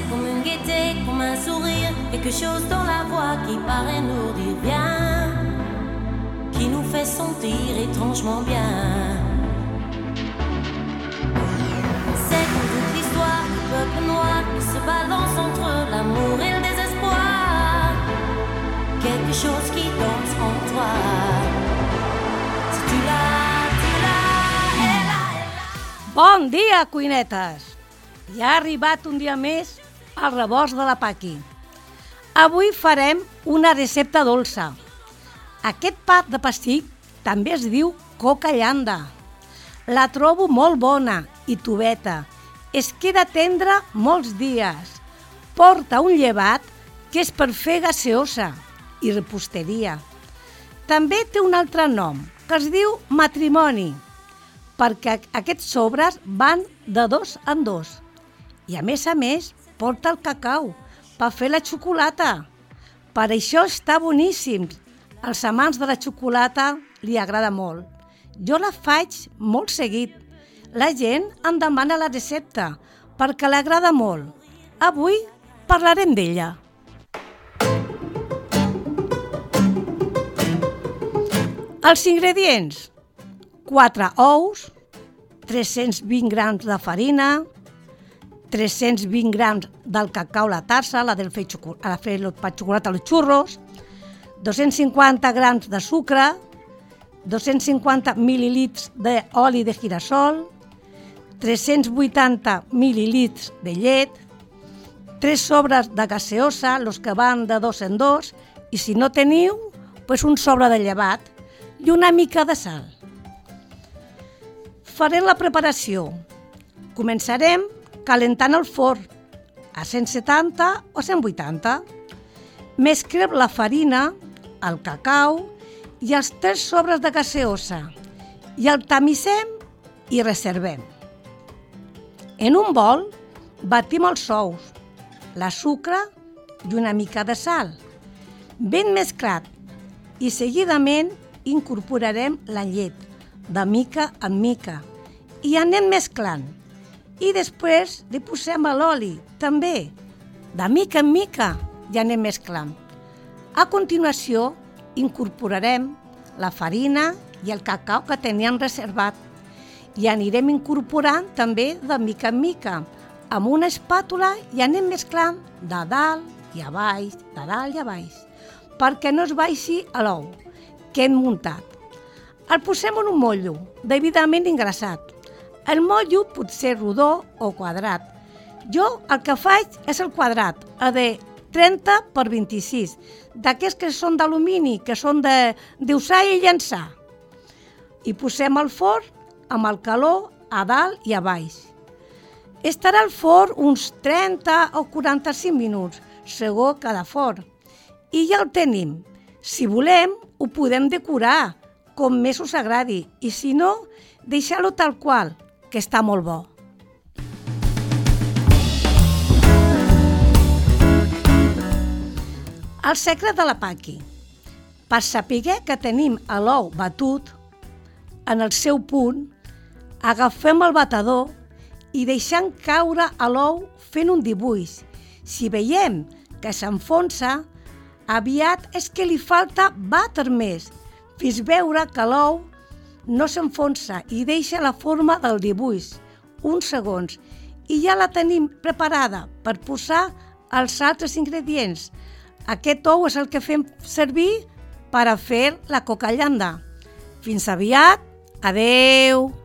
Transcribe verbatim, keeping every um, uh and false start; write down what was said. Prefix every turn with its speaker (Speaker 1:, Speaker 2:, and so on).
Speaker 1: comme une gaieté, comme un sourire, quelque chose dans la voix qui paraît nous dire bien, qui nous fait sentir étrangement bien. C'est comme toute l'histoire du peuple noir qui se balance entre l'amour et le désespoir, quelque chose qui danse en toi. Si tu l'as, tu l'as, elle a, elle a.
Speaker 2: Bon dia, cuinetes! Ja ha arribat un dia més al rebost de la Paqui. Avui farem una recepta dolça. Aquest pa de pastic també es diu coca llanda. La trobo molt bona i tubeta. Es queda tendra molts dies. Porta un llevat que és per fer gaseosa i reposteria. També té un altre nom, que es diu matrimoni, perquè aquests sobres van de dos en dos. I a més a més porta el cacau per fer la xocolata. Per això està boníssim. Als amants de la xocolata li agrada molt. Jo la faig molt seguit. La gent em demana la recepta perquè l'agrada molt. Avui parlarem d'ella. Els ingredients: quatre ous, tres-cents vint grams de farina, tres-cents vint grams del cacau, la tassa, la del fer, xocolata, fer el pa xocolata, els xurros, dos-cents cinquanta grams de sucre, dos-cents cinquanta mil·lilitres d'oli de girassol, tres-cents vuitanta mil·lilitres de llet, tres sobres de gaseosa, els que van de dos en dos, i si no teniu, doncs un sobre de llevat i una mica de sal. Farem la preparació. Començarem calentant el forn a cent setanta o cent vuitanta. Mesclem la farina, el cacau i els tres sobres de gaseosa i el tamissem i reservem. En un bol batim els ous, la sucre i una mica de sal, ben mesclat, i seguidament incorporarem la llet, de mica en mica, i anem mesclant. I després li posem l'oli, també, de mica en mica, i anem mesclant. A continuació, incorporarem la farina i el cacau que teníem reservat i anirem incorporant també de mica en mica, amb una espàtula i anem mesclant de dalt i a baix, de dalt i a baix, perquè no es baixi a l'ou que hem muntat. El posem en un motllo, degudament engrasat. El motllo pot ser rodó o quadrat. Jo el que faig és el quadrat, el de trenta per vint-i-sis, d'aquests que són d'alumini, que són d'usar i llançar. I posem al forn amb el calor a dalt i a baix. Estarà al forn uns trenta o quaranta-cinc minuts, segons cada forn. I ja el tenim. Si volem, ho podem decorar, com més us agradi, i si no, deixar-lo tal qual, que està molt bo. El secret de la Paqui. Per saber que tenim l'ou batut en el seu punt, agafem el batedor i deixem caure l'ou fent un dibuix. Si veiem que s'enfonsa, aviat és que li falta bater més, fins veure que l'ou no s'enfonsa i deixa la forma del dibuix, uns segons, i ja la tenim preparada per posar els altres ingredients. Aquest ou és el que fem servir per a fer la coca llanda. Fins aviat, adeu!